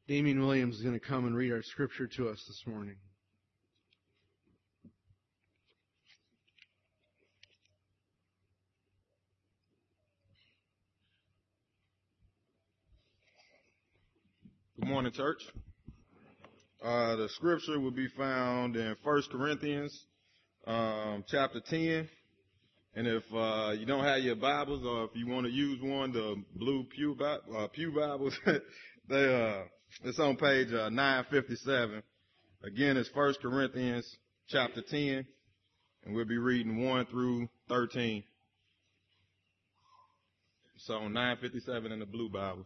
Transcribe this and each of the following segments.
Damien Williams is going to come and read our scripture to us this morning. Good morning, church. The scripture will be found in 1 Corinthians chapter 10. And if you don't have your Bibles, or if you want to use one, the blue pew Bibles, it's on page 957. Again, it's 1 Corinthians chapter 10, and we'll be reading 1 through 13. It's on 957 in the blue Bibles.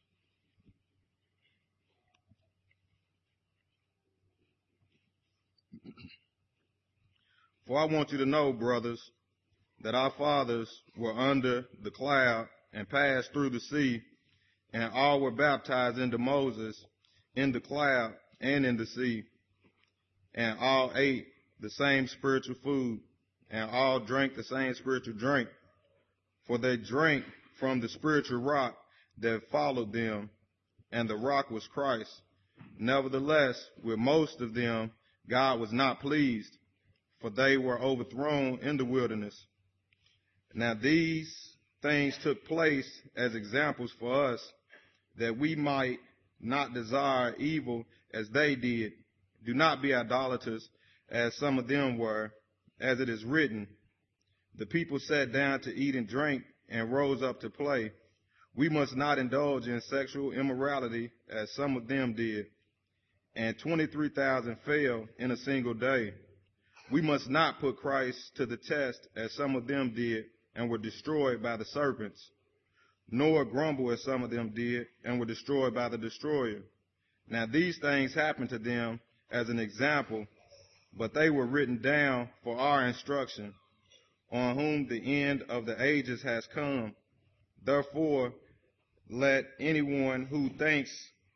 For I want you to know, brothers, that our fathers were under the cloud and passed through the sea, and all were baptized into Moses in the cloud and in the sea, and all ate the same spiritual food, and all drank the same spiritual drink, for they drank from the spiritual rock that followed them, and the rock was Christ. Nevertheless, with most of them God was not pleased, for they were overthrown in the wilderness. Now these things took place as examples for us, that we might not desire evil as they did. Do not be idolaters, as some of them were, as it is written, the people sat down to eat and drink and rose up to play. We must not indulge in sexual immorality, as some of them did. And 23,000 fell in a single day. We must not put Christ to the test, as some of them did, and were destroyed by the serpents, nor grumble, as some of them did, and were destroyed by the destroyer. Now these things happened to them as an example, but they were written down for our instruction, on whom the end of the ages has come. Therefore, let anyone who thinks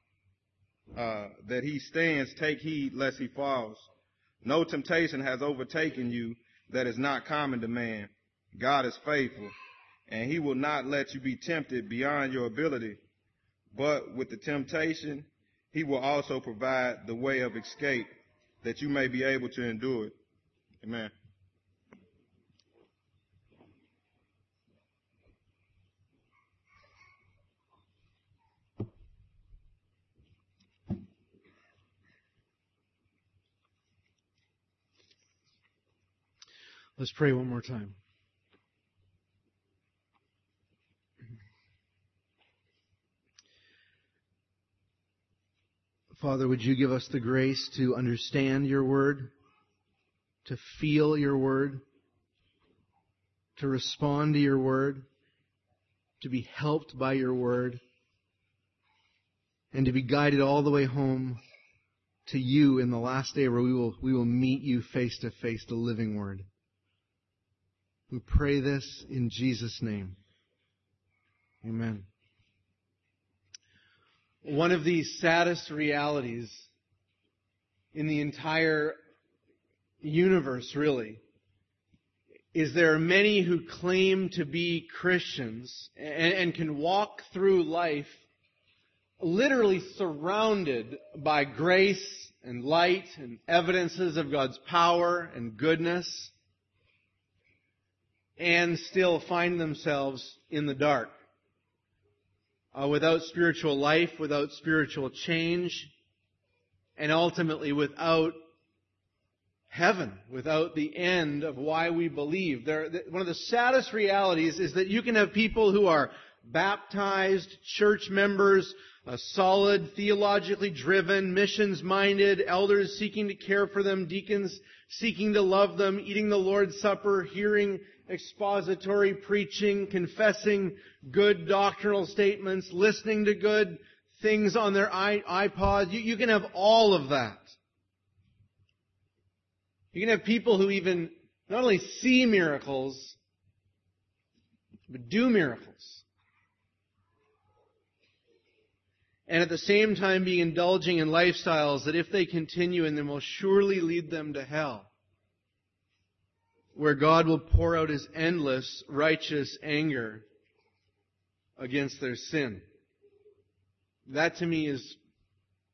that he stands take heed lest he falls. No temptation has overtaken you that is not common to man. God is faithful, and he will not let you be tempted beyond your ability. But with the temptation, he will also provide the way of escape, that you may be able to endure it. Amen. Let's pray one more time. Father, would you give us the grace to understand your word, to feel your word, to respond to your word, to be helped by your word, and to be guided all the way home to you in the last day, where we will meet you face to face, the living word. We pray this in Jesus' name. Amen. One of the saddest realities in the entire universe, really, is there are many who claim to be Christians and can walk through life literally surrounded by grace and light and evidences of God's power and goodness, and still find themselves in the dark. Without spiritual life, without spiritual change, and ultimately without heaven, without the end of why we believe. One of the saddest realities is that you can have people who are baptized, church members, solid, theologically driven, missions-minded, elders seeking to care for them, deacons seeking to love them, eating the Lord's Supper, hearing expository preaching, confessing good doctrinal statements, listening to good things on their iPods. You can have all of that. You can have people who even not only see miracles, but do miracles. And at the same time be indulging in lifestyles that, if they continue in them, will surely lead them to hell, where God will pour out His endless righteous anger against their sin. That to me is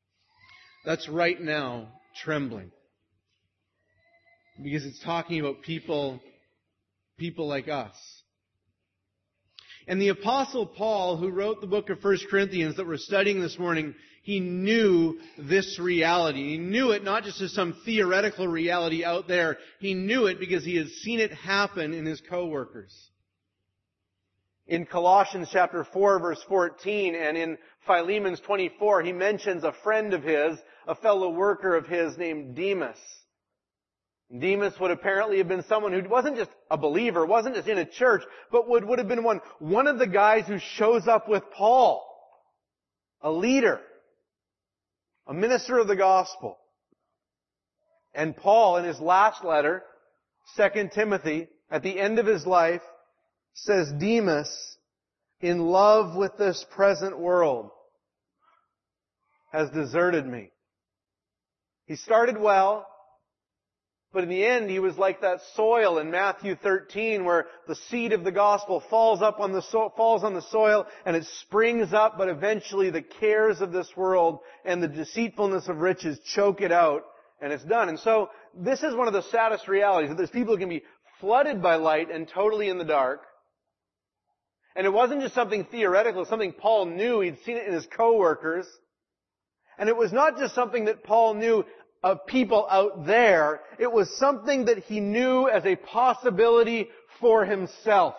that's right now trembling. Because it's talking about people like us. And the Apostle Paul, who wrote the book of 1 Corinthians that we're studying this morning, he knew this reality. He knew it not just as some theoretical reality out there. He knew it because he had seen it happen in his co-workers. In Colossians chapter 4, verse 14, and in Philemon's 24, he mentions a friend of his, a fellow worker of his named Demas. Demas would apparently have been someone who wasn't just a believer, wasn't just in a church, but would have been one of the guys who shows up with Paul. A leader. A minister of the gospel. And Paul, in his last letter, 2 Timothy, at the end of his life, says, Demas, in love with this present world, has deserted me. He started well, but in the end, he was like that soil in Matthew 13 where the seed of the gospel falls on the soil and it springs up, but eventually the cares of this world and the deceitfulness of riches choke it out and it's done. And so this is one of the saddest realities, that there's people who can be flooded by light and totally in the dark. And it wasn't just something theoretical, it's something Paul knew. He'd seen it in his co-workers. And it was not just something that Paul knew of people out there. It was something that he knew as a possibility for himself.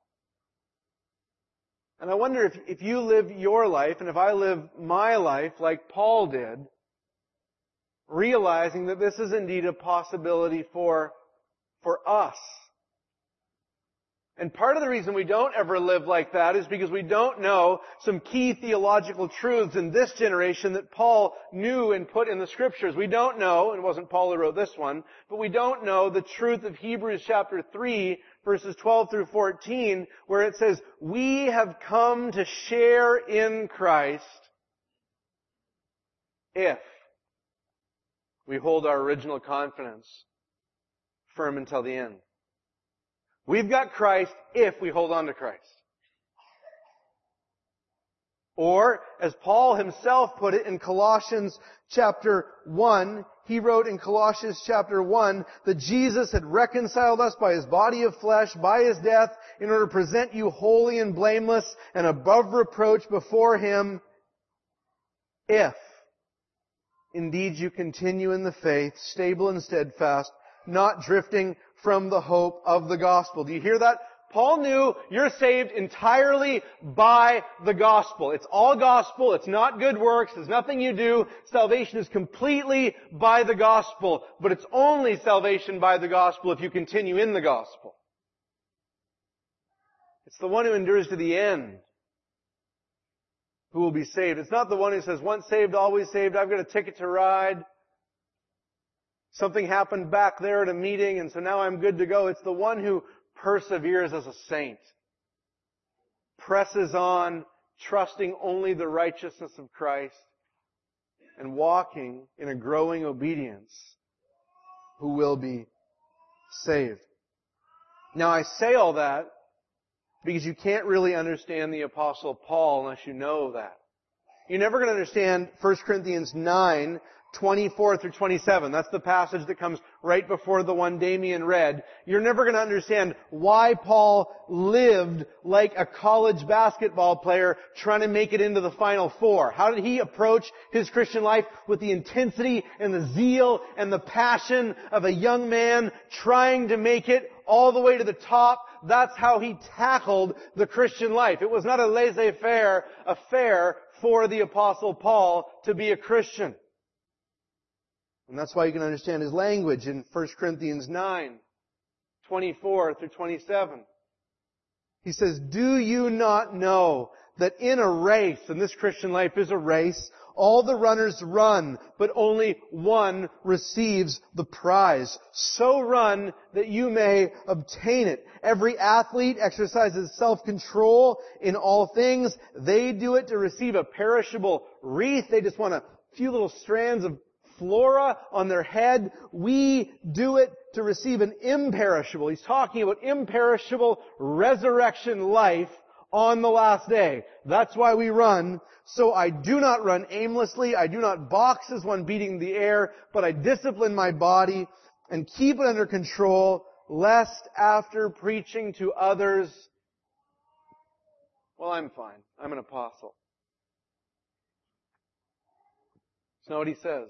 And I wonder if you live your life, and if I live my life like Paul did, realizing that this is indeed a possibility for us. And part of the reason we don't ever live like that is because we don't know some key theological truths in this generation that Paul knew and put in the Scriptures. We don't know, and it wasn't Paul who wrote this one, but we don't know the truth of Hebrews chapter 3, verses 12 through 14, where it says, we have come to share in Christ if we hold our original confidence firm until the end. We've got Christ if we hold on to Christ. Or, as Paul himself put it in Colossians chapter 1, he wrote in Colossians chapter 1 that Jesus had reconciled us by His body of flesh, by His death, in order to present you holy and blameless and above reproach before Him, if indeed you continue in the faith, stable and steadfast, not drifting from the hope of the gospel. Do you hear that? Paul knew you're saved entirely by the gospel. It's all gospel. It's not good works. There's nothing you do. Salvation is completely by the gospel. But it's only salvation by the gospel if you continue in the gospel. It's the one who endures to the end who will be saved. It's not the one who says, once saved, always saved. I've got a ticket to ride. Something happened back there at a meeting, and so now I'm good to go. It's the one who perseveres as a saint. Presses on, trusting only the righteousness of Christ, and walking in a growing obedience, who will be saved. Now I say all that because you can't really understand the Apostle Paul unless you know that. You're never going to understand 1 Corinthians 9, 24 through 27. That's the passage that comes right before the one Damien read. You're never going to understand why Paul lived like a college basketball player trying to make it into the Final Four. How did he approach his Christian life? With the intensity and the zeal and the passion of a young man trying to make it all the way to the top. That's how he tackled the Christian life. It was not a laissez-faire affair for the Apostle Paul to be a Christian. And that's why you can understand his language in 1 Corinthians 9, 24 through 27. He says, do you not know that in a race, and this Christian life is a race, all the runners run, but only one receives the prize. So run that you may obtain it. Every athlete exercises self-control in all things. They do it to receive a perishable wreath. They just want a few little strands of flora on their head. We do it to receive an imperishable. He's talking about imperishable resurrection life on the last day. That's why we run. So I do not run aimlessly. I do not box as one beating the air, but I discipline my body and keep it under control, lest after preaching to others, well, I'm fine. I'm an apostle. That's not what he says.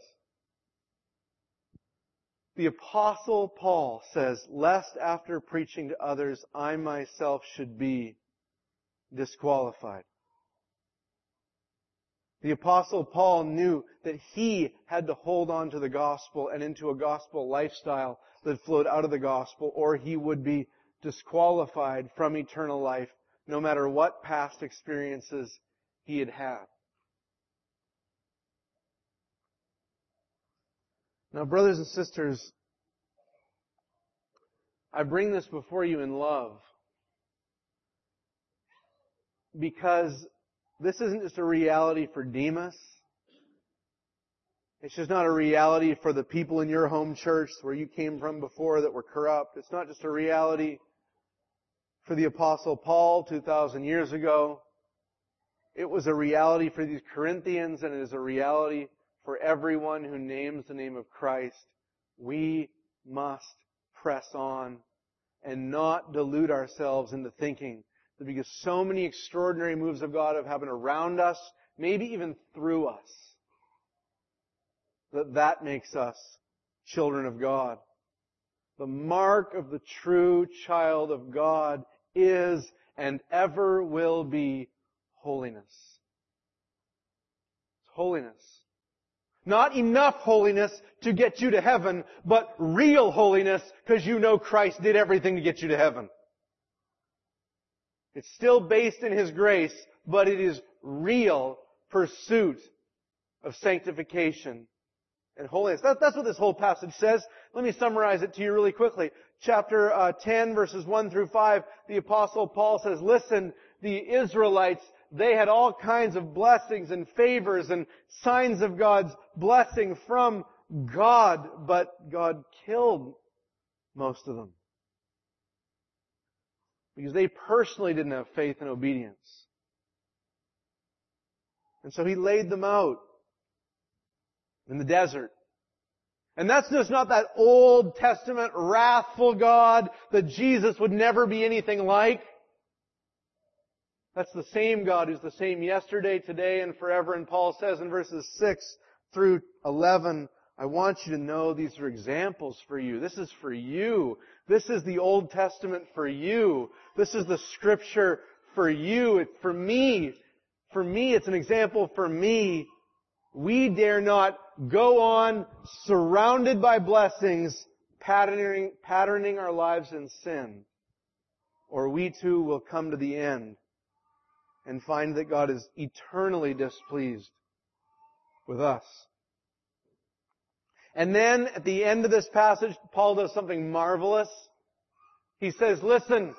The Apostle Paul says, lest after preaching to others, I myself should be disqualified. The Apostle Paul knew that he had to hold on to the gospel and into a gospel lifestyle that flowed out of the gospel, or he would be disqualified from eternal life, no matter what past experiences he had had. Now, brothers and sisters, I bring this before you in love because this isn't just a reality for Demas. It's just not a reality for the people in your home church where you came from before that were corrupt. It's not just a reality for the Apostle Paul 2,000 years ago. It was a reality for these Corinthians, and it is a reality for everyone who names the name of Christ. We must press on and not delude ourselves into thinking that because so many extraordinary moves of God have happened around us, maybe even through us, that makes us children of God. The mark of the true child of God is and ever will be holiness. It's holiness. Not enough holiness to get you to heaven, but real holiness because you know Christ did everything to get you to heaven. It's still based in His grace, but it is real pursuit of sanctification and holiness. That's what this whole passage says. Let me summarize it to you really quickly. Chapter 10, verses 1 through 5, the Apostle Paul says, listen, the Israelites, they had all kinds of blessings and favors and signs of God's blessing from God, but God killed most of them because they personally didn't have faith and obedience. And so He laid them out in the desert. And that's just not that Old Testament wrathful God that Jesus would never be anything like. That's the same God who's the same yesterday, today, and forever. And Paul says in verses 6 through 11, I want you to know these are examples for you. This is for you. This is the Old Testament for you. This is the Scripture for you. It's for me. For me, it's an example for me. We dare not go on surrounded by blessings, patterning our lives in sin, or we too will come to the end and find that God is eternally displeased with us. And then at the end of this passage, Paul does something marvelous. He says, listen,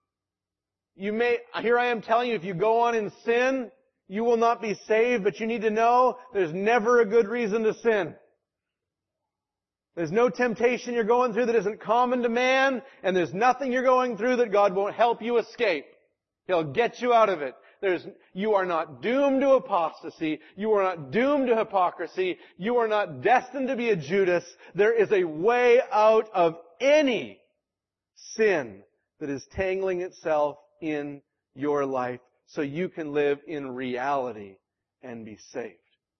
here I am telling you, if you go on in sin, you will not be saved, but you need to know there's never a good reason to sin. There's no temptation you're going through that isn't common to man, and there's nothing you're going through that God won't help you escape. He'll get you out of it. You are not doomed to apostasy. You are not doomed to hypocrisy. You are not destined to be a Judas. There is a way out of any sin that is tangling itself in your life so you can live in reality and be saved.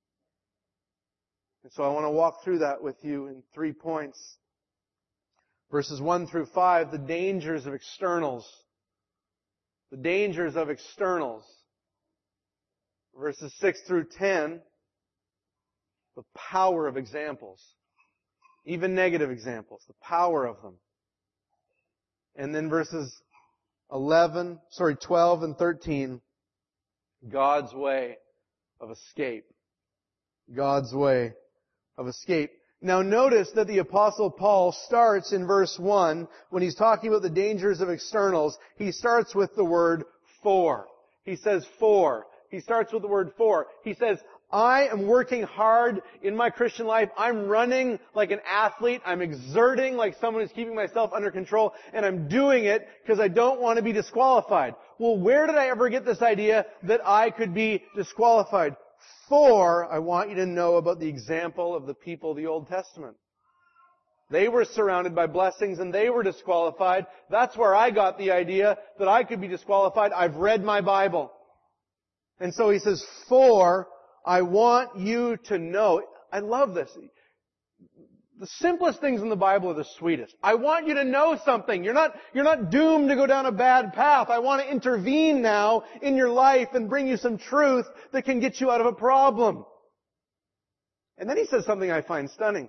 And so I want to walk through that with you in 3 points. Verses 1 through 5, the dangers of externals. The dangers of externals. Verses 6 through 10, the power of examples. Even negative examples, the power of them. And then verses 12 and 13, God's way of escape. God's way of escape. Now notice that the Apostle Paul starts in verse 1, when he's talking about the dangers of externals, he starts with the word for. He says for. He starts with the word for. He says, I am working hard in my Christian life. I'm running like an athlete. I'm exerting like someone who's keeping myself under control. And I'm doing it because I don't want to be disqualified. Well, where did I ever get this idea that I could be disqualified? For I want you to know about the example of the people of the Old Testament. They were surrounded by blessings and they were disqualified. That's where I got the idea that I could be disqualified. I've read my Bible. And so he says, for I want you to know. I love this. The simplest things in the Bible are the sweetest. I want you to know something. You're not doomed to go down a bad path. I want to intervene now in your life and bring you some truth that can get you out of a problem. And then he says something I find stunning.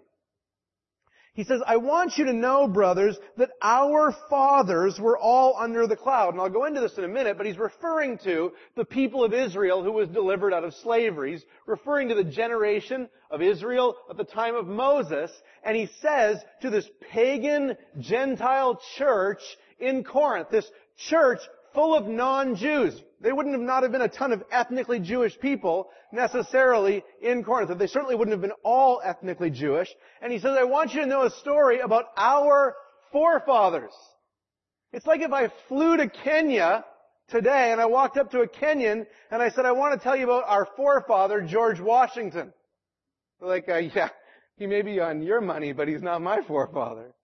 He says, I want you to know, brothers, that our fathers were all under the cloud. And I'll go into this in a minute, but he's referring to the people of Israel who was delivered out of slavery. He's referring to the generation of Israel at the time of Moses. And he says to this pagan Gentile church in Corinth, this church full of non-Jews. They wouldn't have been a ton of ethnically Jewish people necessarily in Corinth. They certainly wouldn't have been all ethnically Jewish. And he says, I want you to know a story about our forefathers. It's like if I flew to Kenya today and I walked up to a Kenyan and I said, I want to tell you about our forefather, George Washington. They're like, yeah, he may be on your money, but he's not my forefather.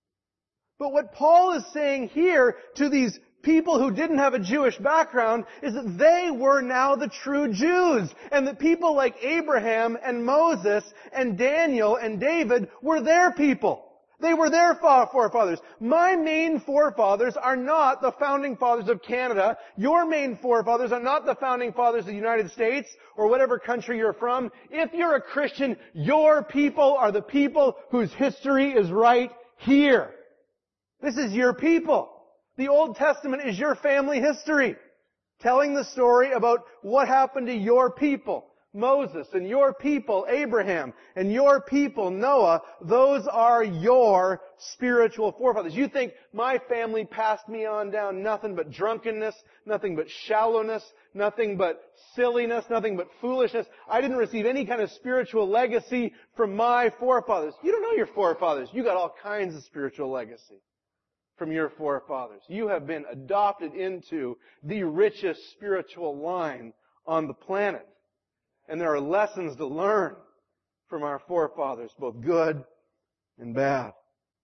But what Paul is saying here to these people who didn't have a Jewish background is that they were now the true Jews. And that people like Abraham and Moses and Daniel and David were their people. They were their forefathers. My main forefathers are not the founding fathers of Canada. Your main forefathers are not the founding fathers of the United States or whatever country you're from. If you're a Christian, your people are the people whose history is right here. This is your people. The Old Testament is your family history, telling the story about what happened to your people, Moses, and your people, Abraham, and your people, Noah. Those are your spiritual forefathers. You think my family passed me on down nothing but drunkenness, nothing but shallowness, nothing but silliness, nothing but foolishness. I didn't receive any kind of spiritual legacy from my forefathers. You don't know your forefathers. You got all kinds of spiritual legacy from your forefathers. You have been adopted into the richest spiritual line on the planet. And there are lessons to learn from our forefathers, both good and bad.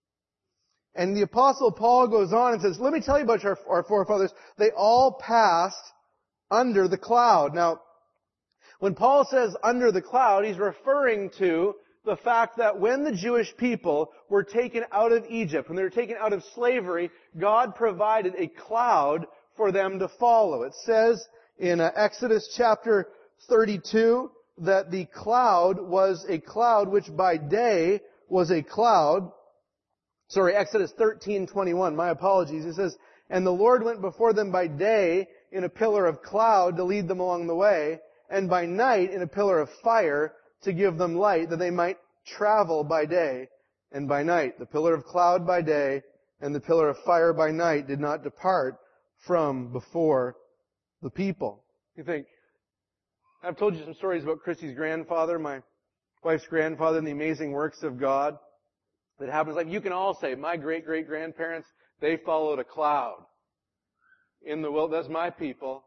And the Apostle Paul goes on and says, let me tell you about our forefathers. They all passed under the cloud. Now, when Paul says under the cloud, he's referring to the fact that when the Jewish people were taken out of Egypt, when they were taken out of slavery, God provided a cloud for them to follow. It says in Exodus chapter 32 that the cloud was a cloud which by day was a cloud. Sorry, Exodus 13:21. My apologies. It says, and the Lord went before them by day in a pillar of cloud to lead them along the way, and by night in a pillar of fire to give them light, that they might travel by day and by night. The pillar of cloud by day and the pillar of fire by night did not depart from before the people. You think, I've told you some stories about Christy's grandfather, my wife's grandfather, and the amazing works of God that happens. Like you can all say, my great-great-grandparents, they followed a cloud in the wilderness. That's my people.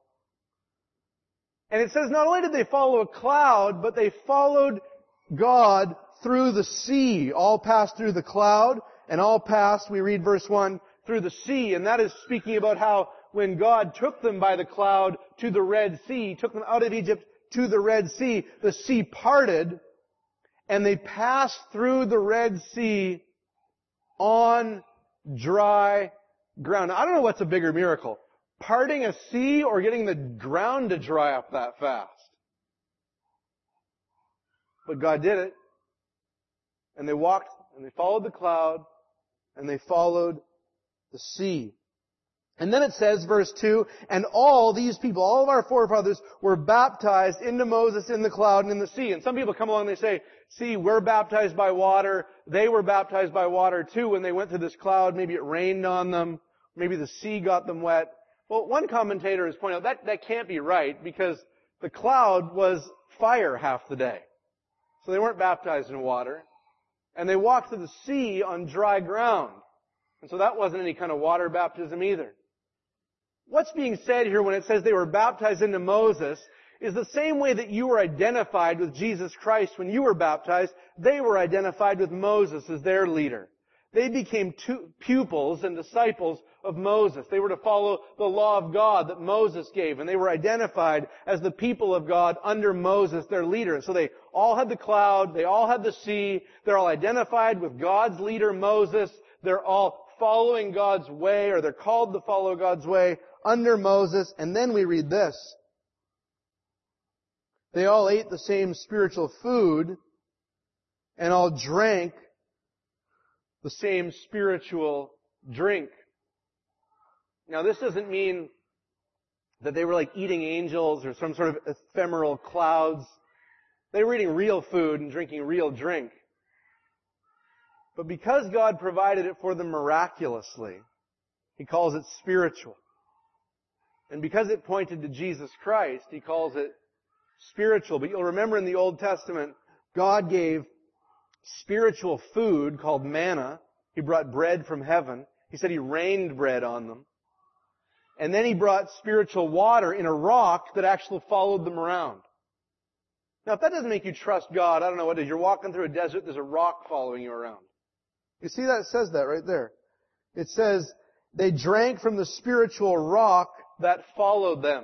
And it says not only did they follow a cloud, but they followed God through the sea. All passed through the cloud, and all passed, we read verse 1, through the sea. And that is speaking about how when God took them by the cloud to the Red Sea, took them out of Egypt to the Red Sea, the sea parted, and they passed through the Red Sea on dry ground. Now, I don't know what's a bigger miracle. Parting a sea or getting the ground to dry up that fast. But God did it. And they walked and they followed the cloud and they followed the sea. And then it says, verse 2, and all these people, all of our forefathers were baptized into Moses in the cloud and in the sea. And some people come along and they say, see, we're baptized by water. They were baptized by water too when they went through this cloud. Maybe it rained on them. Maybe the sea got them wet. Well, one commentator has pointed out that can't be right because the cloud was fire half the day. So they weren't baptized in water. And they walked through the sea on dry ground. And so that wasn't any kind of water baptism either. What's being said here when it says they were baptized into Moses is the same way that you were identified with Jesus Christ when you were baptized. They were identified with Moses as their leader. They became pupils and disciples of Moses. They were to follow the law of God that Moses gave, and they were identified as the people of God under Moses, their leader. And so they all had the cloud, they all had the sea, they're all identified with God's leader, Moses. They're all following God's way, or they're called to follow God's way under Moses. And then we read this. They all ate the same spiritual food and all drank the same spiritual drink. Now, this doesn't mean that they were like eating angels or some sort of ephemeral clouds. They were eating real food and drinking real drink. But because God provided it for them miraculously, He calls it spiritual. And because it pointed to Jesus Christ, He calls it spiritual. But you'll remember in the Old Testament, God gave spiritual food called manna. He brought bread from heaven. He said He rained bread on them. And then He brought spiritual water in a rock that actually followed them around. Now, if that doesn't make you trust God, I don't know what it is. You're walking through a desert, there's a rock following you around. You see that? It says that right there. It says, they drank from the spiritual rock that followed them.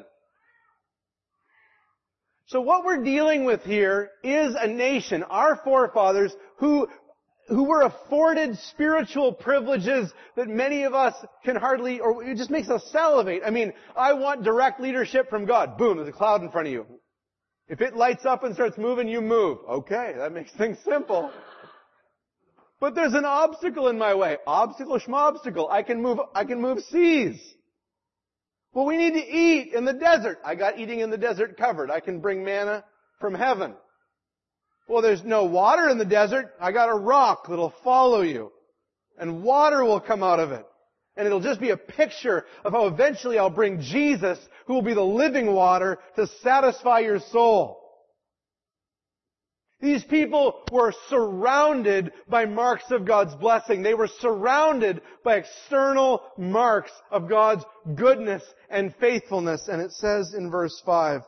So what we're dealing with here is a nation, our forefathers, who were afforded spiritual privileges that many of us can hardly, or it just makes us salivate. I mean, I want direct leadership from God. Boom, there's a cloud in front of you. If it lights up and starts moving, you move. Okay, that makes things simple. But there's an obstacle in my way. Obstacle, schmobstacle. I can move seas. Well, we need to eat in the desert. I got eating in the desert covered. I can bring manna from heaven. Well, there's no water in the desert. I got a rock that'll follow you. And water will come out of it. And it'll just be a picture of how eventually I'll bring Jesus, who will be the living water, to satisfy your soul. These people were surrounded by marks of God's blessing. They were surrounded by external marks of God's goodness and faithfulness. And it says in verse 5,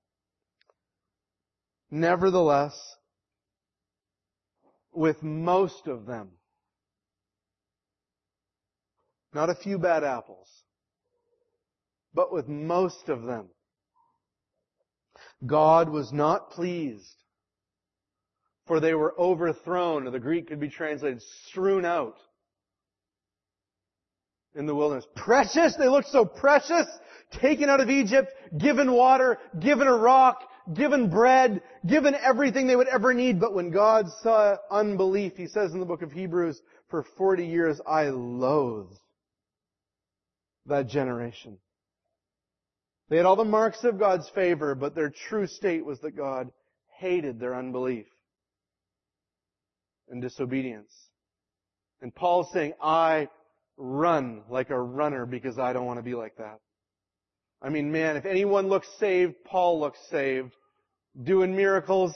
nevertheless, with most of them, not a few bad apples, but with most of them, God was not pleased. For they were overthrown, or the Greek could be translated, strewn out in the wilderness. Precious, they looked so precious, taken out of Egypt, given water, given a rock, given bread, given everything they would ever need. But when God saw unbelief, He says in the book of Hebrews, for 40 years I loathed that generation. They had all the marks of God's favor, but their true state was that God hated their unbelief and disobedience. And Paul's saying, I run like a runner because I don't want to be like that. I mean, man, if anyone looks saved, Paul looks saved. Doing miracles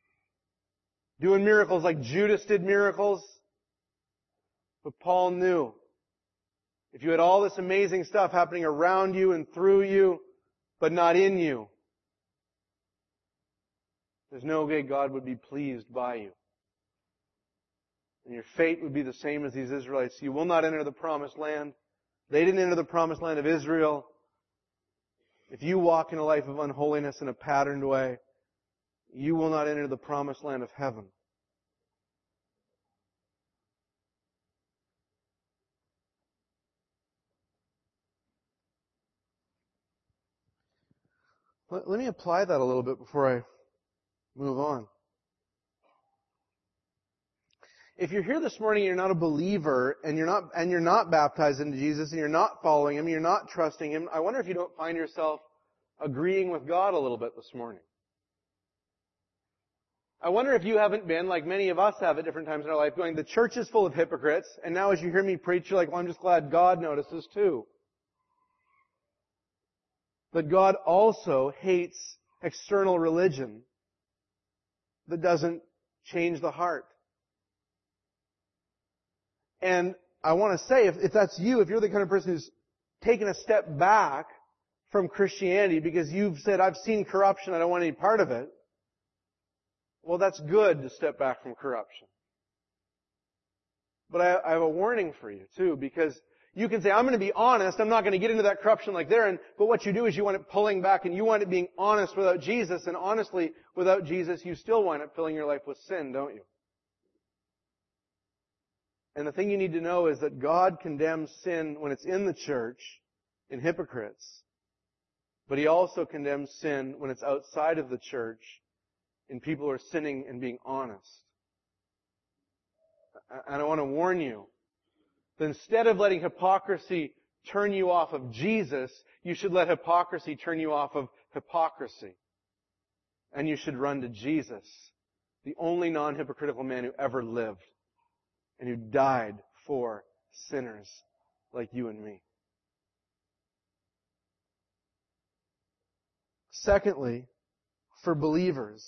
like Judas did miracles. But Paul knew, if you had all this amazing stuff happening around you and through you, but not in you, there's no way God would be pleased by you. And your fate would be the same as these Israelites. You will not enter the promised land. They didn't enter the promised land of Israel. If you walk in a life of unholiness in a patterned way, you will not enter the promised land of heaven. Let me apply that a little bit before I move on. If you're here this morning and you're not a believer and you're not baptized into Jesus and you're not following Him, you're not trusting Him, I wonder if you don't find yourself agreeing with God a little bit this morning. I wonder if you haven't been, like many of us have at different times in our life, going, the church is full of hypocrites, and now as you hear me preach, you're like, well, I'm just glad God notices too. But God also hates external religion that doesn't change the heart. And I want to say, if that's you, if you're the kind of person who's taken a step back from Christianity because you've said, I've seen corruption, I don't want any part of it, well, that's good to step back from corruption. But I have a warning for you, too, because you can say, I'm going to be honest, I'm not going to get into that corruption like they're in, but what you do is you want it pulling back and you want it being honest without Jesus, and honestly, without Jesus, you still wind up filling your life with sin, don't you? And the thing you need to know is that God condemns sin when it's in the church, in hypocrites, but He also condemns sin when it's outside of the church, in people who are sinning and being honest. And I want to warn you that instead of letting hypocrisy turn you off of Jesus, you should let hypocrisy turn you off of hypocrisy. And you should run to Jesus, the only non-hypocritical man who ever lived and who died for sinners like you and me. Secondly, for believers,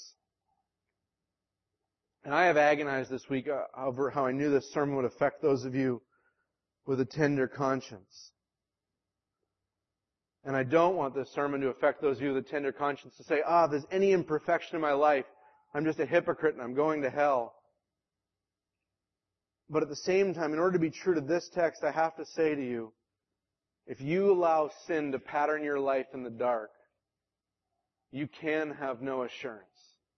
and I have agonized this week over how I knew this sermon would affect those of you with a tender conscience. And I don't want this sermon to affect those of you with a tender conscience to say, if there's any imperfection in my life, I'm just a hypocrite and I'm going to hell. But at the same time, in order to be true to this text, I have to say to you, if you allow sin to pattern your life in the dark, you can have no assurance.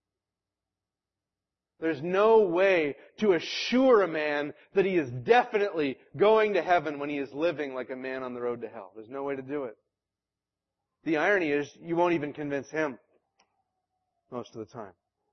There's no way to assure a man that he is definitely going to heaven when he is living like a man on the road to hell. There's no way to do it. The irony is, you won't even convince him most of the time.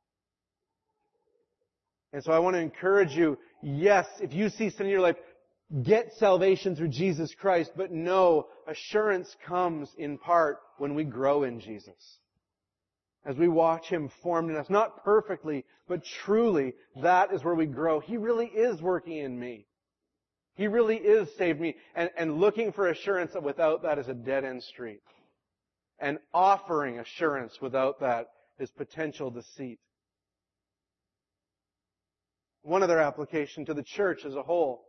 And so I want to encourage you, yes, if you see sin in your life, get salvation through Jesus Christ, but no, assurance comes in part when we grow in Jesus. As we watch Him formed in us, not perfectly, but truly, that is where we grow. He really is working in me. He really is saved me. And looking for assurance without that is a dead-end street. And offering assurance without that is potential deceit. One other application to the church as a whole.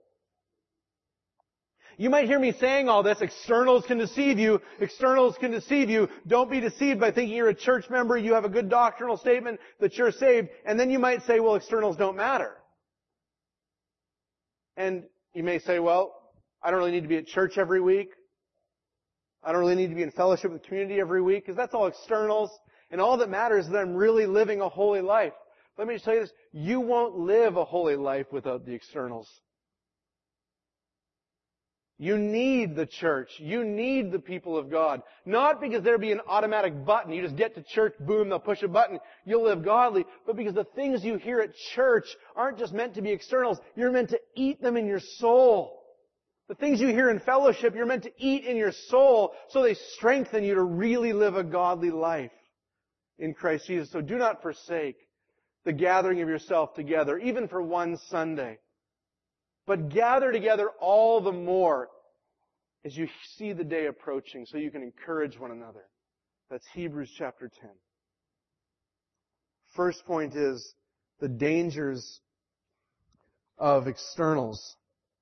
You might hear me saying all this. Externals can deceive you. Externals can deceive you. Don't be deceived by thinking you're a church member, you have a good doctrinal statement, that you're saved, and then you might say, well, externals don't matter. And you may say, well, I don't really need to be at church every week. I don't really need to be in fellowship with the community every week, because that's all externals, and all that matters is that I'm really living a holy life. Let me just tell you this, you won't live a holy life without the externals. You need the church. You need the people of God. Not because there'll be an automatic button. You just get to church, boom, they'll push a button. You'll live godly. But because the things you hear at church aren't just meant to be externals. You're meant to eat them in your soul. The things you hear in fellowship, you're meant to eat in your soul so they strengthen you to really live a godly life in Christ Jesus. So do not forsake the gathering of yourself together, even for one Sunday. But gather together all the more as you see the day approaching so you can encourage one another. That's Hebrews chapter 10. First point is the dangers of externals.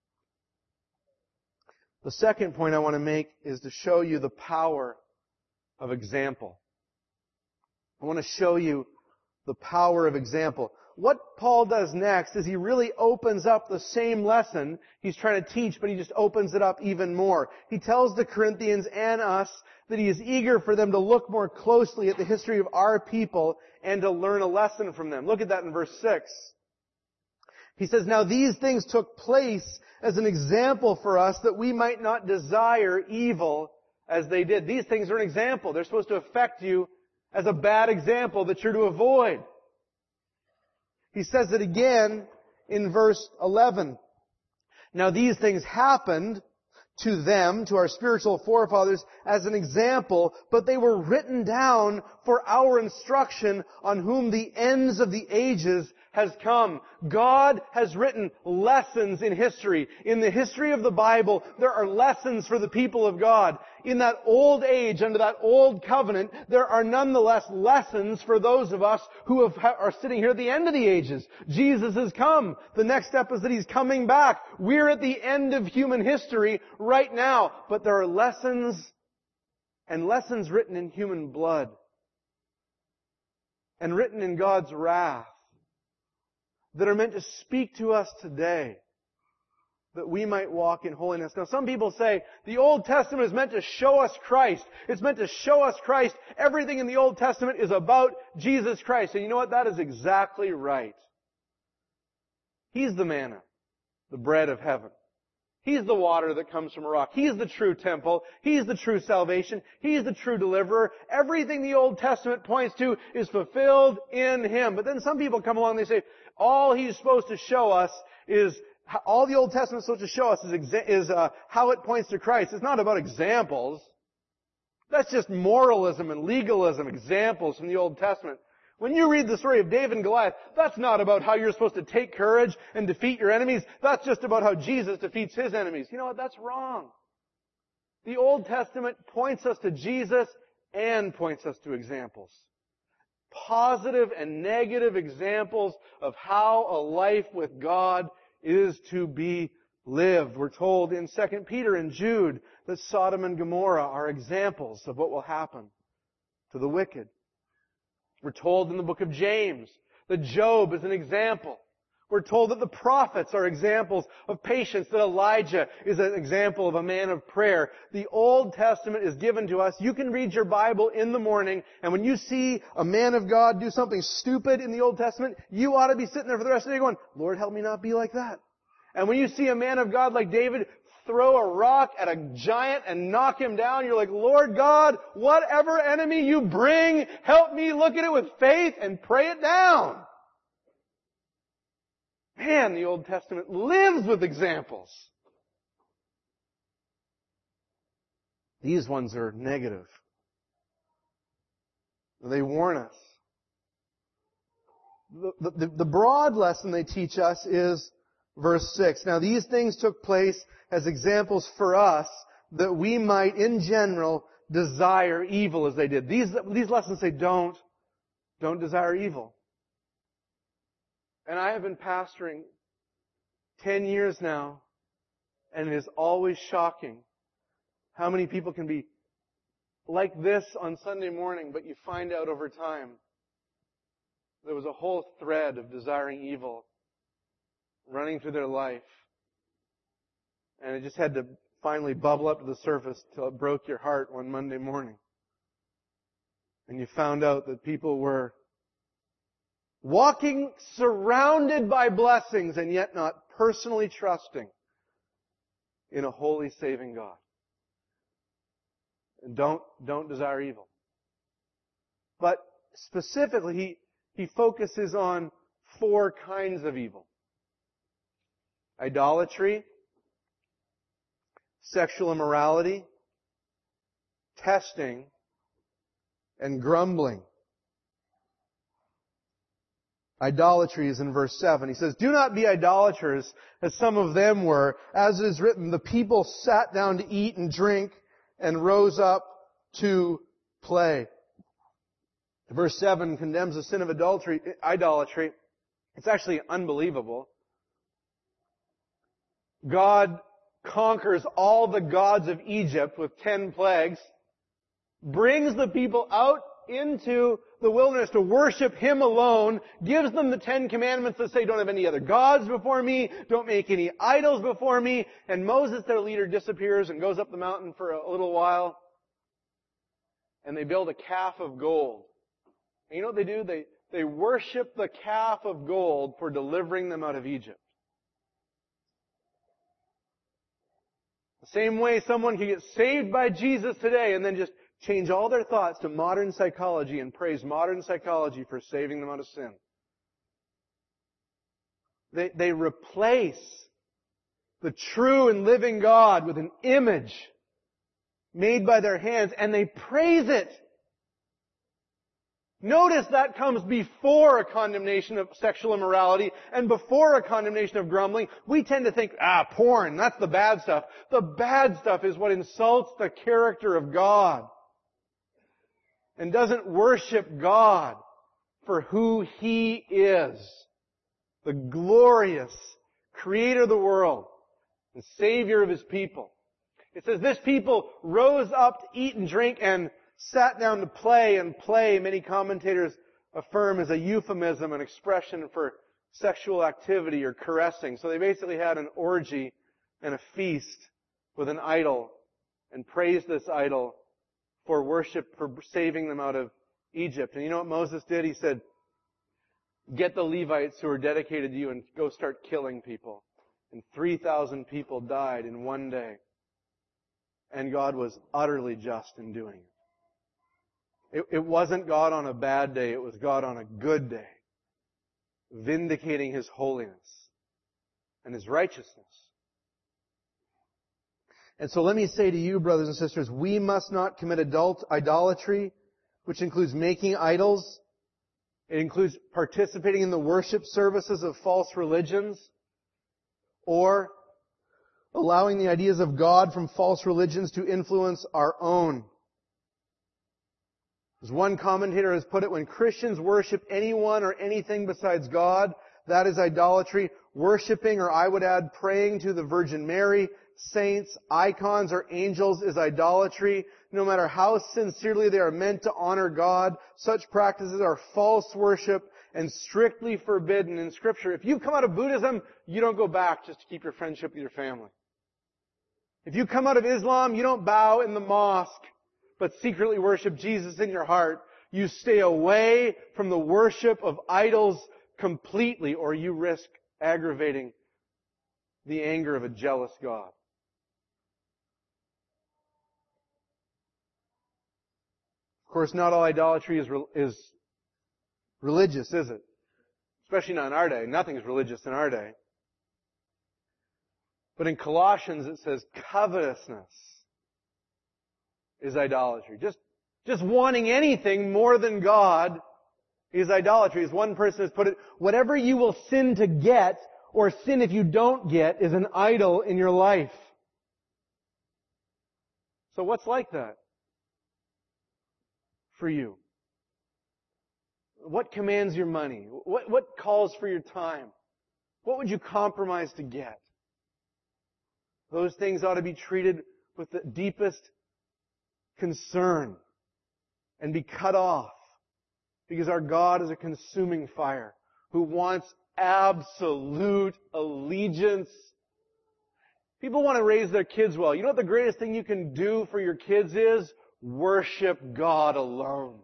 The second point I want to make is to show you the power of example. I want to show you the power of example. What Paul does next is he really opens up the same lesson he's trying to teach, but he just opens it up even more. He tells the Corinthians and us that he is eager for them to look more closely at the history of our people and to learn a lesson from them. Look at that in verse 6. He says, now these things took place as an example for us that we might not desire evil as they did. These things are an example. They're supposed to affect you as a bad example that you're to avoid. He says it again in verse 11. Now these things happened to them, to our spiritual forefathers, as an example, but they were written down for our instruction, on whom the ends of the ages has come. God has written lessons in history. In the history of the Bible, there are lessons for the people of God. in that old age, under that old covenant, there are nonetheless lessons for those of us who are sitting here at the end of the ages. Jesus has come. The next step is that He's coming back. We're at the end of human history right now. But there are lessons, and lessons written in human blood, and written in God's wrath, that are meant to speak to us today, that we might walk in holiness. Now, some people say the Old Testament is meant to show us Christ. It's meant to show us Christ. Everything in the Old Testament is about Jesus Christ. And you know what? That is exactly right. He's the manna, the bread of heaven. He's the water that comes from a rock. He's the true temple. He's the true salvation. He's the true deliverer. Everything the Old Testament points to is fulfilled in Him. But then some people come along and they say, all He's supposed to show us is, all the Old Testament is supposed to show us is how it points to Christ. It's not about examples. That's just moralism and legalism, examples from the Old Testament. When you read the story of David and Goliath, that's not about how you're supposed to take courage and defeat your enemies. That's just about how Jesus defeats His enemies. You know what? That's wrong. The Old Testament points us to Jesus and points us to examples. Positive and negative examples of how a life with God is to be lived. We're told in 2 Peter and Jude that Sodom and Gomorrah are examples of what will happen to the wicked. We're told in the book of James that Job is an example. We're told that the prophets are examples of patience, that Elijah is an example of a man of prayer. The Old Testament is given to us. You can read your Bible in the morning, and when you see a man of God do something stupid in the Old Testament, you ought to be sitting there for the rest of the day going, Lord, help me not be like that. And when you see a man of God like David throw a rock at a giant and knock him down, you're like, Lord God, whatever enemy you bring, help me look at it with faith and pray it down. Man, the Old Testament lives with examples. These ones are negative. They warn us. The broad lesson they teach us is verse 6. Now these things took place as examples for us that we might in general desire evil as they did. These lessons say don't desire evil. And I have been pastoring 10 years now, and it is always shocking how many people can be like this on Sunday morning, but you find out over time there was a whole thread of desiring evil running through their life. And it just had to finally bubble up to the surface till it broke your heart one Monday morning. And you found out that people were walking surrounded by blessings and yet not personally trusting in a holy, saving God. And don't desire evil. But specifically, he focuses on 4 kinds of evil. Idolatry, sexual immorality, testing, and grumbling. Idolatry is in verse 7. He says, do not be idolaters, as some of them were. As it is written, the people sat down to eat and drink and rose up to play. Verse 7 condemns the sin of idolatry. It's actually unbelievable. God conquers all the gods of Egypt with 10 plagues, brings the people out into the wilderness to worship Him alone, gives them the 10 commandments that say, don't have any other gods before me, don't make any idols before me, and Moses, their leader, disappears and goes up the mountain for a little while, and they build a calf of gold. And you know what they do? They worship the calf of gold for delivering them out of Egypt. The same way someone can get saved by Jesus today and then just change all their thoughts to modern psychology and praise modern psychology for saving them out of sin. They replace the true and living God with an image made by their hands, and they praise it. Notice that comes before a condemnation of sexual immorality and before a condemnation of grumbling. We tend to think, porn, that's the bad stuff. The bad stuff is what insults the character of God and doesn't worship God for who He is, the glorious Creator of the world and Savior of His people. It says, this people rose up to eat and drink and sat down to play, and play, many commentators affirm, is a euphemism, an expression for sexual activity or caressing. So they basically had an orgy and a feast with an idol and praised this idol for worship, for saving them out of Egypt. And you know what Moses did? He said, get the Levites who are dedicated to you and go start killing people. And 3,000 people died in one day. And God was utterly just in doing it. It wasn't God on a bad day, it was God on a good day, vindicating His holiness and His righteousness. And so let me say to you, brothers and sisters, we must not commit idolatry, which includes making idols. It includes participating in the worship services of false religions, or allowing the ideas of God from false religions to influence our own. As one commentator has put it, when Christians worship anyone or anything besides God, that is idolatry. Worshipping, or I would add praying to the Virgin Mary, saints, icons, or angels is idolatry. No matter how sincerely they are meant to honor God, such practices are false worship and strictly forbidden in Scripture. If you've come out of Buddhism, you don't go back just to keep your friendship with your family. If you come out of Islam, you don't bow in the mosque, but secretly worship Jesus in your heart. You stay away from the worship of idols completely, or you risk aggravating the anger of a jealous God. Of course, not all idolatry is religious, is it? Especially not in our day. Nothing is religious in our day. But in Colossians it says covetousness is idolatry. Just wanting anything more than God is idolatry. As one person has put it, whatever you will sin to get, or sin if you don't get, is an idol in your life. So what's like that for you? What commands your money? What calls for your time? What would you compromise to get? Those things ought to be treated with the deepest concern and be cut off, because our God is a consuming fire who wants absolute allegiance. People want to raise their kids well. You know what the greatest thing you can do for your kids is? Worship God alone.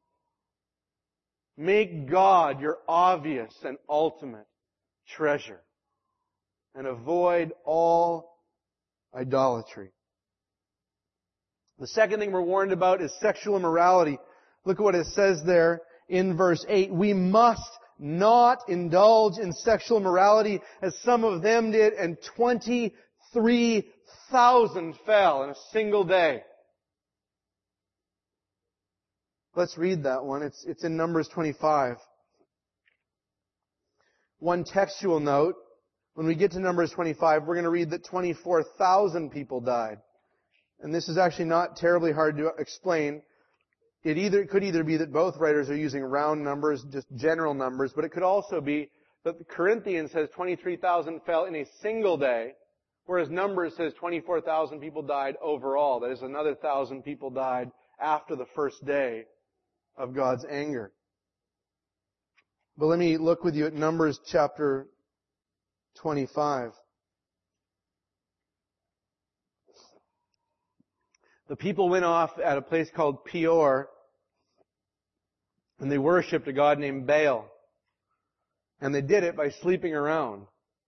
Make God your obvious and ultimate treasure. And avoid all idolatry. The second thing we're warned about is sexual immorality. Look at what it says there in verse 8. We must not indulge in sexual immorality as some of them did, and 23,000 fell in a single day. Let's read that one. It's in Numbers 25. One textual note. When we get to Numbers 25, we're going to read that 24,000 people died. And this is actually not terribly hard to explain. It could either be that both writers are using round numbers, just general numbers, but it could also be that the Corinthians says 23,000 fell in a single day, whereas Numbers says 24,000 people died overall. That is, another 1,000 people died after the first day of God's anger. But let me look with you at Numbers chapter 25. The people went off at a place called Peor, and they worshipped a god named Baal. And they did it by sleeping around.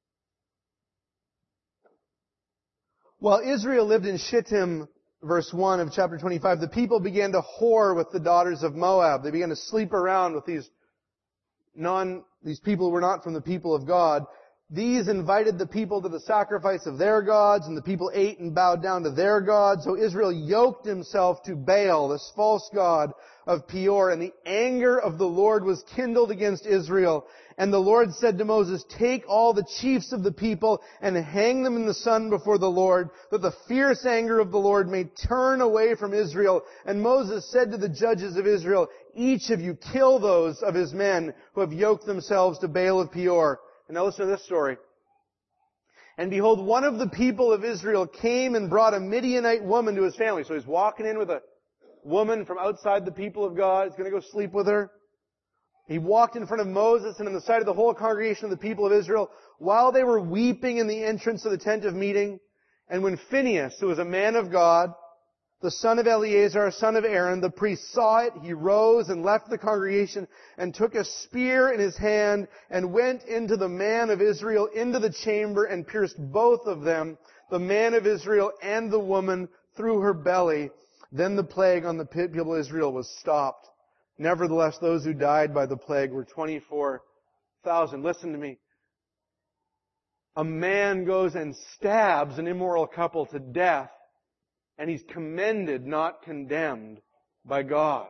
While Israel lived in Shittim, verse 1 of chapter 25, the people began to whore with the daughters of Moab. They began to sleep around with these people who were not from the people of God. These invited the people to the sacrifice of their gods, and the people ate and bowed down to their gods. So Israel yoked himself to Baal, this false god of Peor, and the anger of the Lord was kindled against Israel. And the Lord said to Moses, take all the chiefs of the people and hang them in the sun before the Lord, that the fierce anger of the Lord may turn away from Israel. And Moses said to the judges of Israel, each of you kill those of his men who have yoked themselves to Baal of Peor. And now listen to this story. And behold, one of the people of Israel came and brought a Midianite woman to his family. So he's walking in with a woman from outside the people of God. He's going to go sleep with her. He walked in front of Moses and in the sight of the whole congregation of the people of Israel while they were weeping in the entrance of the tent of meeting. And when Phinehas, who was a man of God, the son of Eleazar, son of Aaron, the priest, saw it, he rose and left the congregation and took a spear in his hand and went into the man of Israel into the chamber and pierced both of them, the man of Israel and the woman, through her belly. Then the plague on the people of Israel was stopped. Nevertheless, those who died by the plague were 24,000. Listen to me. A man goes and stabs an immoral couple to death, and he's commended, not condemned, by God.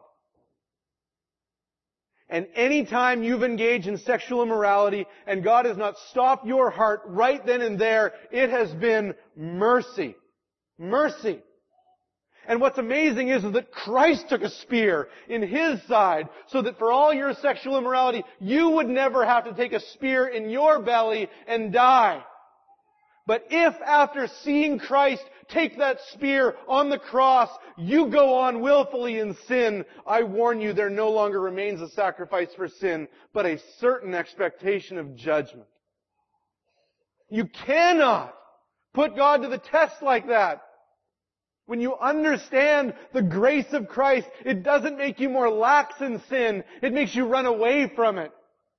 And any time you've engaged in sexual immorality and God has not stopped your heart right then and there, it has been mercy. Mercy. And what's amazing is that Christ took a spear in His side so that for all your sexual immorality, you would never have to take a spear in your belly and die. But if after seeing Christ take that spear on the cross, you go on willfully in sin, I warn you, there no longer remains a sacrifice for sin, but a certain expectation of judgment. You cannot put God to the test like that. When you understand the grace of Christ, it doesn't make you more lax in sin. It makes you run away from it.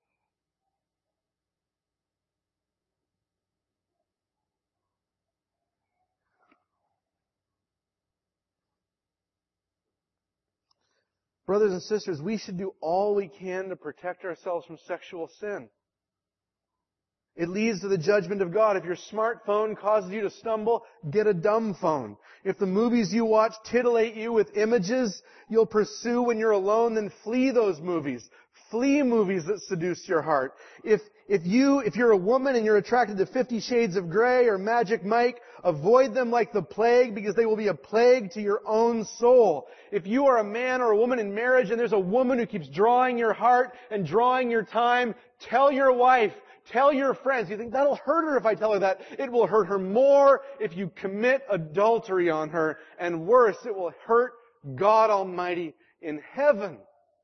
Brothers and sisters, we should do all we can to protect ourselves from sexual sin. It leads to the judgment of God. If your smartphone causes you to stumble, get a dumb phone. If the movies you watch titillate you with images you'll pursue when you're alone, then flee those movies. Flee movies that seduce your heart. If you're a woman and you're attracted to 50 Shades of Grey or Magic Mike, avoid them like the plague because they will be a plague to your own soul. If you are a man or a woman in marriage and there's a woman who keeps drawing your heart and drawing your time, tell your wife, tell your friends. You think, that'll hurt her if I tell her that. It will hurt her more if you commit adultery on her. And worse, it will hurt God Almighty in heaven.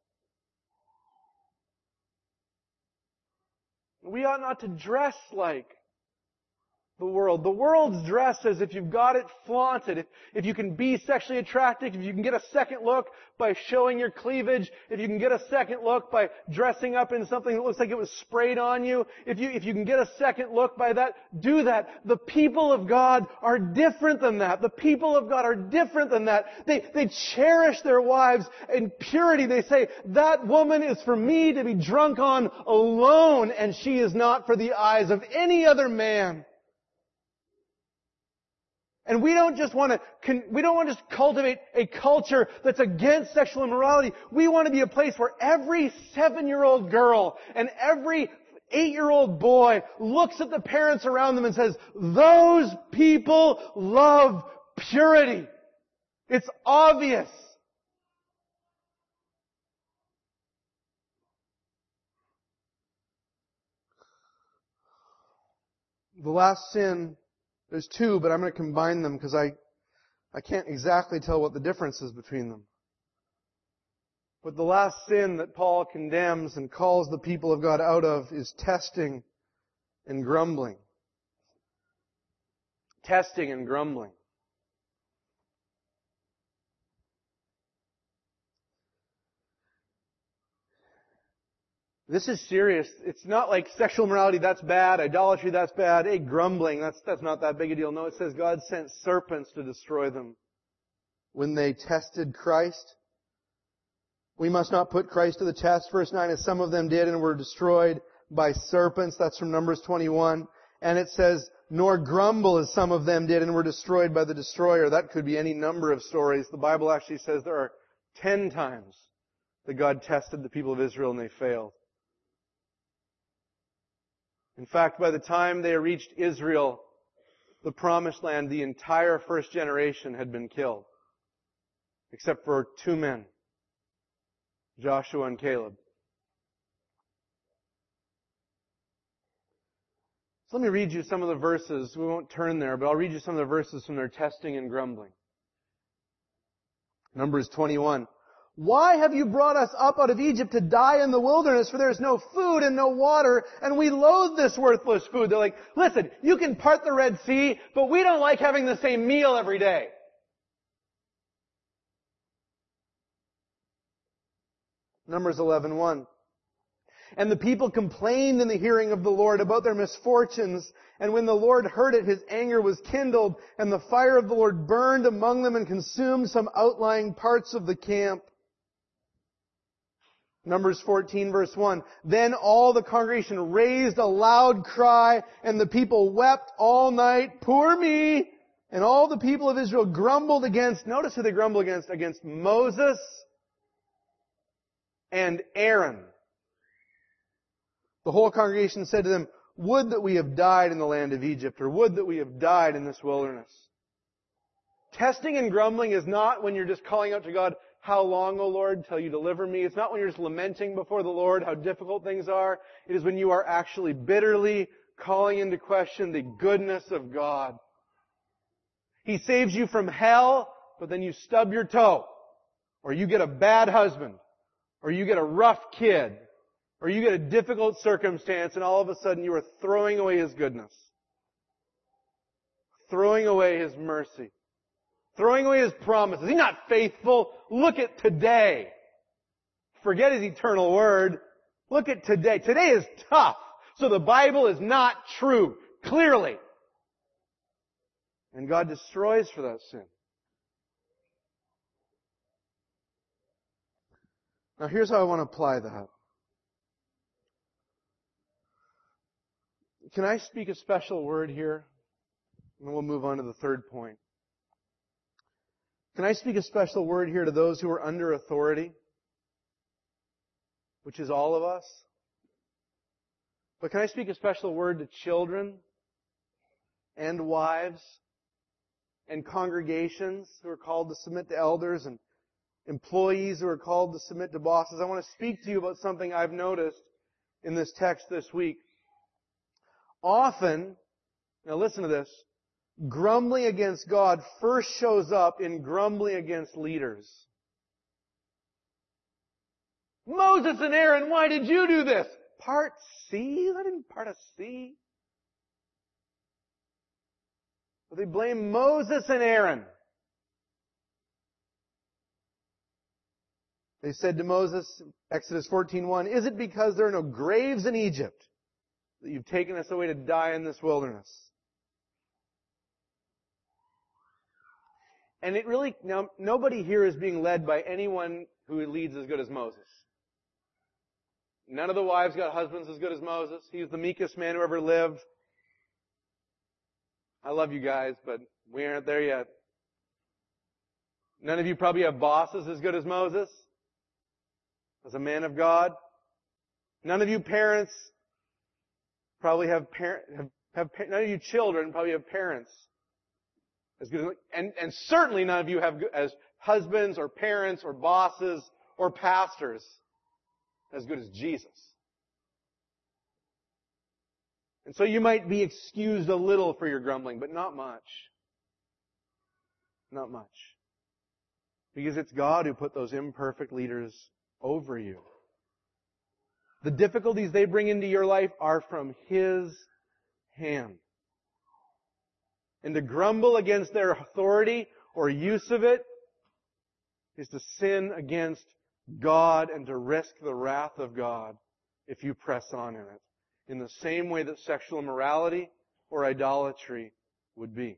We ought not to dress like the world. The world's dress says if you've got it, flaunt it. If you can be sexually attractive, if you can get a second look by showing your cleavage, if you can get a second look by dressing up in something that looks like it was sprayed on you, if you can get a second look by that, do that. The people of God are different than that. The people of God are different than that. They cherish their wives in purity. They say, that woman is for me to be drunk on alone, and she is not for the eyes of any other man. And we don't just want to cultivate a culture that's against sexual immorality. We want to be a place where every 7-year-old girl and every 8-year-old boy looks at the parents around them and says, those people love purity. It's obvious. The last sin, there's two, but I'm going to combine them because I can't exactly tell what the difference is between them. But the last sin that Paul condemns and calls the people of God out of is testing and grumbling. Testing and grumbling. This is serious. It's not like sexual immorality, that's bad. Idolatry, that's bad. Hey, grumbling, that's not that big a deal. No, it says God sent serpents to destroy them when they tested Christ. We must not put Christ to the test. Verse 9, as some of them did and were destroyed by serpents. That's from Numbers 21. And it says, nor grumble as some of them did and were destroyed by the destroyer. That could be any number of stories. The Bible actually says there are 10 times that God tested the people of Israel and they failed. In fact, by the time they reached Israel, the promised land, the entire first generation had been killed. Except for 2 men, Joshua and Caleb. So let me read you some of the verses. We won't turn there, but I'll read you some of the verses from their testing and grumbling. Numbers 21. Why have you brought us up out of Egypt to die in the wilderness, for there is no food and no water, and we loathe this worthless food? They're like, listen, you can part the Red Sea, but we don't like having the same meal every day. Numbers 11:1. And the people complained in the hearing of the Lord about their misfortunes. And when the Lord heard it, His anger was kindled, and the fire of the Lord burned among them and consumed some outlying parts of the camp. Numbers 14 verse 1. Then all the congregation raised a loud cry, and the people wept all night, poor me! And all the people of Israel grumbled against, notice who they grumbled against Moses and Aaron. The whole congregation said to them, would that we have died in the land of Egypt, or would that we have died in this wilderness. Testing and grumbling is not when you're just calling out to God, how long, O Lord, till you deliver me? It's not when you're just lamenting before the Lord how difficult things are. It is when you are actually bitterly calling into question the goodness of God. He saves you from hell, but then you stub your toe. Or you get a bad husband. Or you get a rough kid. Or you get a difficult circumstance, and all of a sudden you are throwing away His goodness. Throwing away His mercy. Throwing away His promises. He's not faithful. Look at today. Forget His eternal word. Look at today. Today is tough. So the Bible is not true. Clearly. And God destroys for that sin. Now here's how I want to apply that. Can I speak a special word here? And then we'll move on to the third point. Can I speak a special word here to those who are under authority? Which is all of us. But can I speak a special word to children and wives and congregations who are called to submit to elders and employees who are called to submit to bosses? I want to speak to you about something I've noticed in this text this week. Often, now listen to this, grumbling against God first shows up in grumbling against leaders. Moses and Aaron, why did you do this? Part C? I didn't part a C. But they blame Moses and Aaron. They said to Moses, Exodus 14:1, is it because there are no graves in Egypt that you've taken us away to die in this wilderness? And it really, now, nobody here is being led by anyone who leads as good as Moses. None of the wives got husbands as good as Moses. He was the meekest man who ever lived. I love you guys, but we aren't there yet. None of you probably have bosses as good as Moses, as a man of God. None of you parents probably none of you children probably have parents as good as, and certainly none of you have as husbands or parents or bosses or pastors as good as Jesus. And so you might be excused a little for your grumbling, but not much. Not much. Because it's God who put those imperfect leaders over you. The difficulties they bring into your life are from His hand. And to grumble against their authority or use of it is to sin against God and to risk the wrath of God if you press on in it. In the same way that sexual immorality or idolatry would be.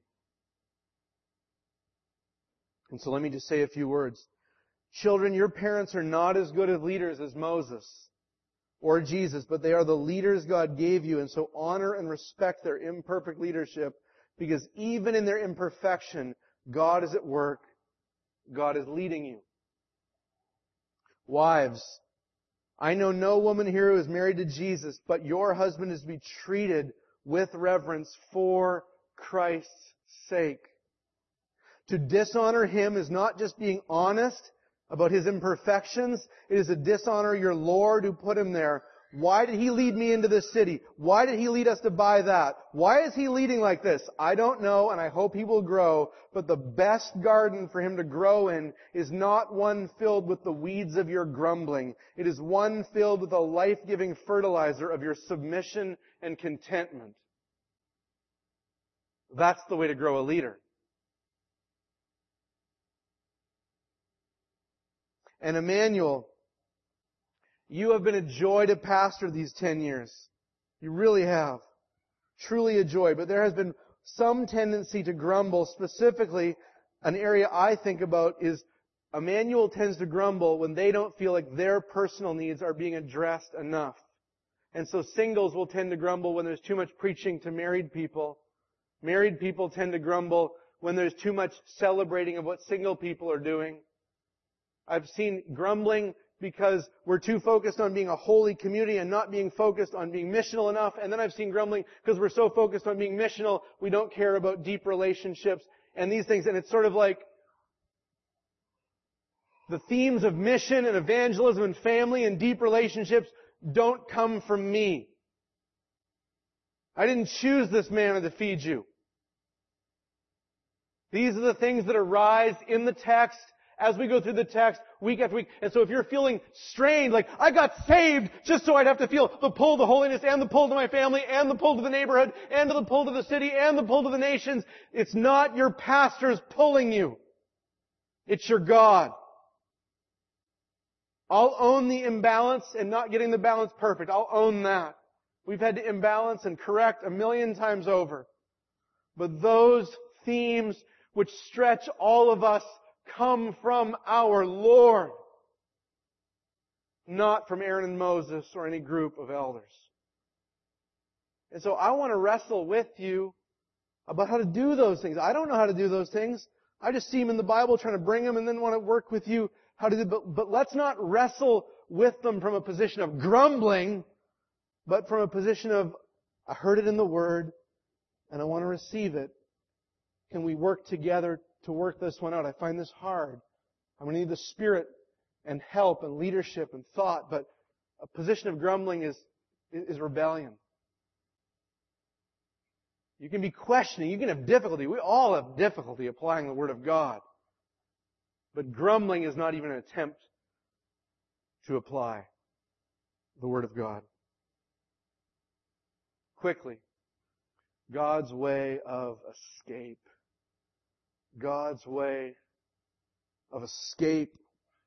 And so let me just say a few words. Children, your parents are not as good as leaders as Moses. or Jesus, but they are the leaders God gave you. And so honor and respect their imperfect leadership, because even in their imperfection, God is at work. God is leading you. Wives, I know no woman here who is married to Jesus, but your husband is to be treated with reverence for Christ's sake. To dishonor him is not just being honest about his imperfections. It is to dishonor your Lord who put him there. Why did he lead me into this city? Why did he lead us to buy that? Why is he leading like this? I don't know, and I hope he will grow. But the best garden for him to grow in is not one filled with the weeds of your grumbling. It is one filled with the life-giving fertilizer of your submission and contentment. That's the way to grow a leader. And Emmanuel, you have been a joy to pastor these 10 years. You really have. Truly a joy. But there has been some tendency to grumble. Specifically, an area I think about is Emmanuel tends to grumble when they don't feel like their personal needs are being addressed enough. And so singles will tend to grumble when there's too much preaching to married people. Married people tend to grumble when there's too much celebrating of what single people are doing. I've seen grumbling because we're too focused on being a holy community and not being focused on being missional enough. And then I've seen grumbling because we're so focused on being missional, we don't care about deep relationships and these things. And it's sort of like the themes of mission and evangelism and family and deep relationships don't come from me. I didn't choose this manna to feed you. These are the things that arise in the text as we go through the text week after week. And so if you're feeling strained, like, I got saved just so I'd have to feel the pull to holiness and the pull to my family and the pull to the neighborhood and the pull to the city and the pull to the nations, it's not your pastors pulling you. It's your God. I'll own the imbalance and not getting the balance perfect. I'll own that. We've had to imbalance and correct 1,000,000 times over. But those themes which stretch all of us come from our Lord, not from Aaron and Moses or any group of elders. And so I want to wrestle with you about how to do those things. I don't know how to do those things. I just see them in the Bible, trying to bring them, and then want to work with you how to do. But let's not wrestle with them from a position of grumbling, but from a position of, I heard it in the Word, and I want to receive it. Can we work together to work this one out? I find this hard. I'm going to need the Spirit and help and leadership and thought, but a position of grumbling is rebellion. You can be questioning. You can have difficulty. We all have difficulty applying the Word of God. But grumbling is not even an attempt to apply the Word of God. Quickly, God's way of escape. God's way of escape.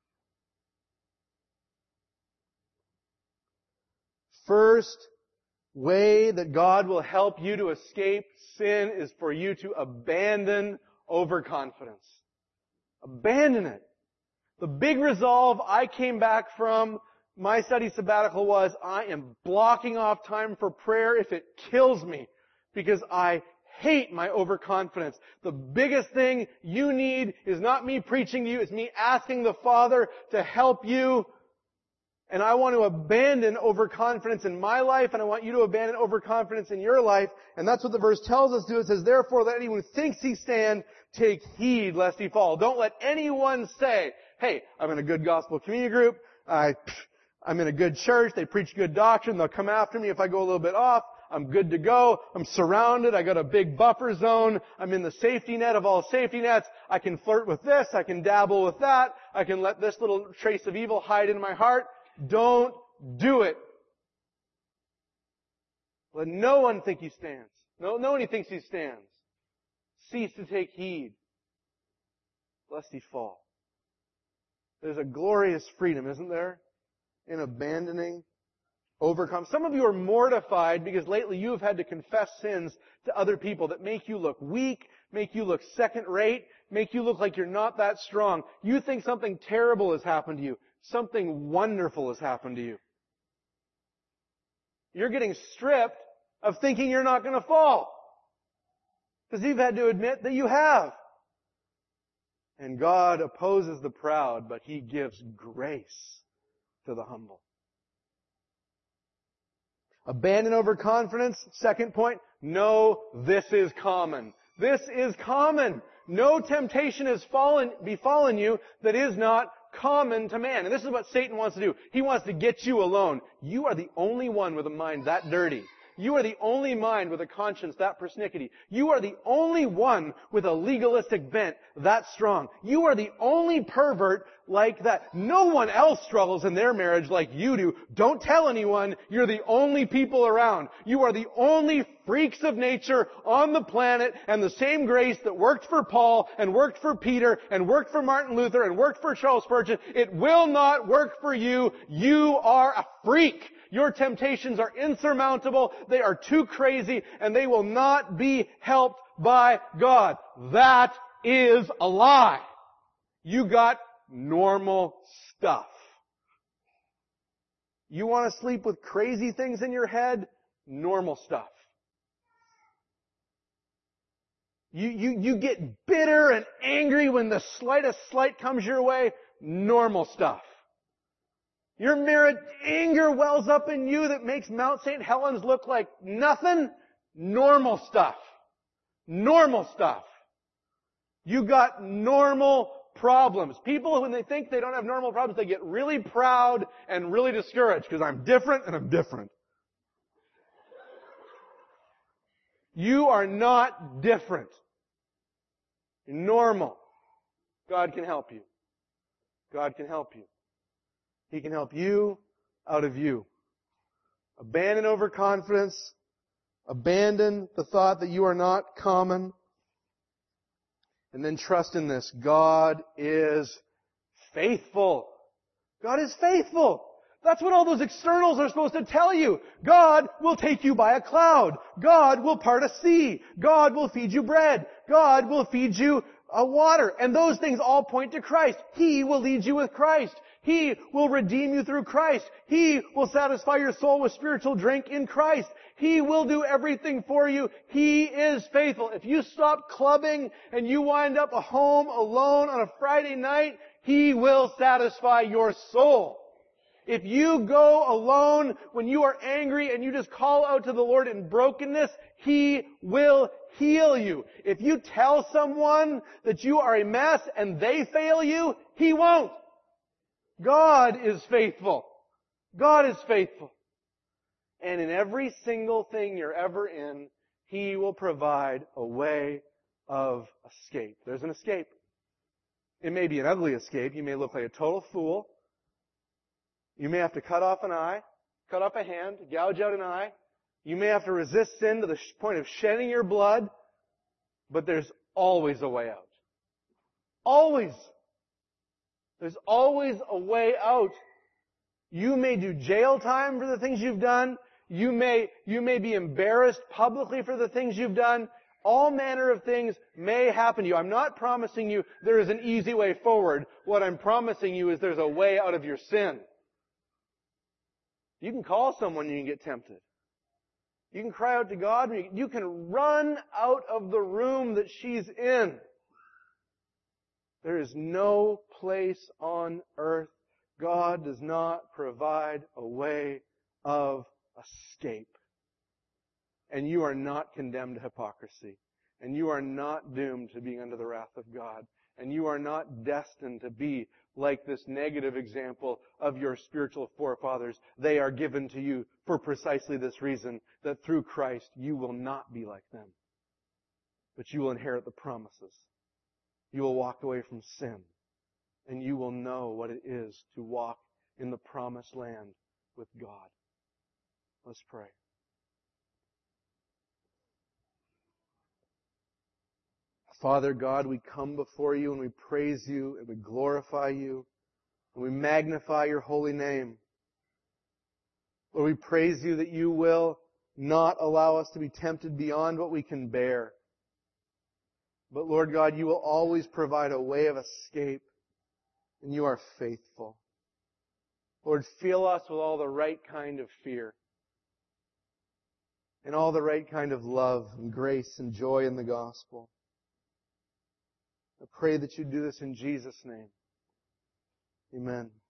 First way that God will help you to escape sin is for you to abandon overconfidence. Abandon it. The big resolve I came back from my study sabbatical was, I am blocking off time for prayer if it kills me, because I hate my overconfidence. The biggest thing you need is not me preaching to you, it's me asking the Father to help you. And I want to abandon overconfidence in my life, and I want you to abandon overconfidence in your life. And that's what the verse tells us to do. It says, therefore, let anyone who thinks he stand take heed lest he fall. Don't let anyone say, hey, I'm in a good gospel community group, I'm in a good church, they preach good doctrine, they'll come after me if I go a little bit off. I'm good to go. I'm surrounded. I got a big buffer zone. I'm in the safety net of all safety nets. I can flirt with this. I can dabble with that. I can let this little trace of evil hide in my heart. Don't do it. Let no one think he stands. No one thinks he stands. Cease to take heed, lest he fall. There's a glorious freedom, isn't there, in abandoning overcome. Some of you are mortified because lately you have had to confess sins to other people that make you look weak, make you look second rate, make you look like you're not that strong. You think something terrible has happened to you. Something wonderful has happened to you. You're getting stripped of thinking you're not going to fall. Because you've had to admit that you have. And God opposes the proud, but He gives grace to the humble. Abandon overconfidence. Second point, know this is common. This is common. No temptation has befallen you that is not common to man. And this is what Satan wants to do. He wants to get you alone. You are the only one with a mind that dirty. You are the only mind with a conscience that persnickety. You are the only one with a legalistic bent that strong. You are the only pervert like that. No one else struggles in their marriage like you do. Don't tell anyone. You're the only people around. You are the only freaks of nature on the planet, and the same grace that worked for Paul and worked for Peter and worked for Martin Luther and worked for Charles Spurgeon, it will not work for you. You are a freak. Your temptations are insurmountable, they are too crazy, and they will not be helped by God. That is a lie. You got normal stuff. You want to sleep with crazy things in your head? Normal stuff. You get bitter and angry when the slightest slight comes your way? Normal stuff. Your merit anger wells up in you that makes Mount St. Helens look like nothing? Normal stuff. Normal stuff. You got normal problems. People, when they think they don't have normal problems, they get really proud and really discouraged because I'm different and I'm different. You are not different. You're normal. God can help you. God can help you. He can help you out of you. Abandon overconfidence. Abandon the thought that you are not common. And then trust in this. God is faithful. God is faithful. That's what all those externals are supposed to tell you. God will take you by a cloud. God will part a sea. God will feed you bread. God will feed you water. And those things all point to Christ. He will lead you with Christ. He will redeem you through Christ. He will satisfy your soul with spiritual drink in Christ. He will do everything for you. He is faithful. If you stop clubbing and you wind up at home alone on a Friday night, He will satisfy your soul. If you go alone when you are angry and you just call out to the Lord in brokenness, He will heal you. If you tell someone that you are a mess and they fail you, He won't. God is faithful. God is faithful. And in every single thing you're ever in, He will provide a way of escape. There's an escape. It may be an ugly escape. You may look like a total fool. You may have to cut off an eye, cut off a hand, gouge out an eye. You may have to resist sin to the point of shedding your blood. But there's always a way out. Always. There's always a way out. You may do jail time for the things you've done. You may be embarrassed publicly for the things you've done. All manner of things may happen to you. I'm not promising you there is an easy way forward. What I'm promising you is there's a way out of your sin. You can call someone and you can get tempted. You can cry out to God. You can run out of the room that she's in. There is no place on earth God does not provide a way of escape. And you are not condemned to hypocrisy. And you are not doomed to being under the wrath of God. And you are not destined to be like this negative example of your spiritual forefathers. They are given to you for precisely this reason, that through Christ you will not be like them. But you will inherit the promises. You will walk away from sin. And you will know what it is to walk in the promised land with God. Let's pray. Father God, we come before you and we praise you and we glorify you and we magnify your holy name. Lord, we praise you that you will not allow us to be tempted beyond what we can bear. But Lord God, you will always provide a way of escape, and you are faithful. Lord, fill us with all the right kind of fear. and all the right kind of love and grace and joy in the gospel. I pray that you do this in Jesus' name. Amen.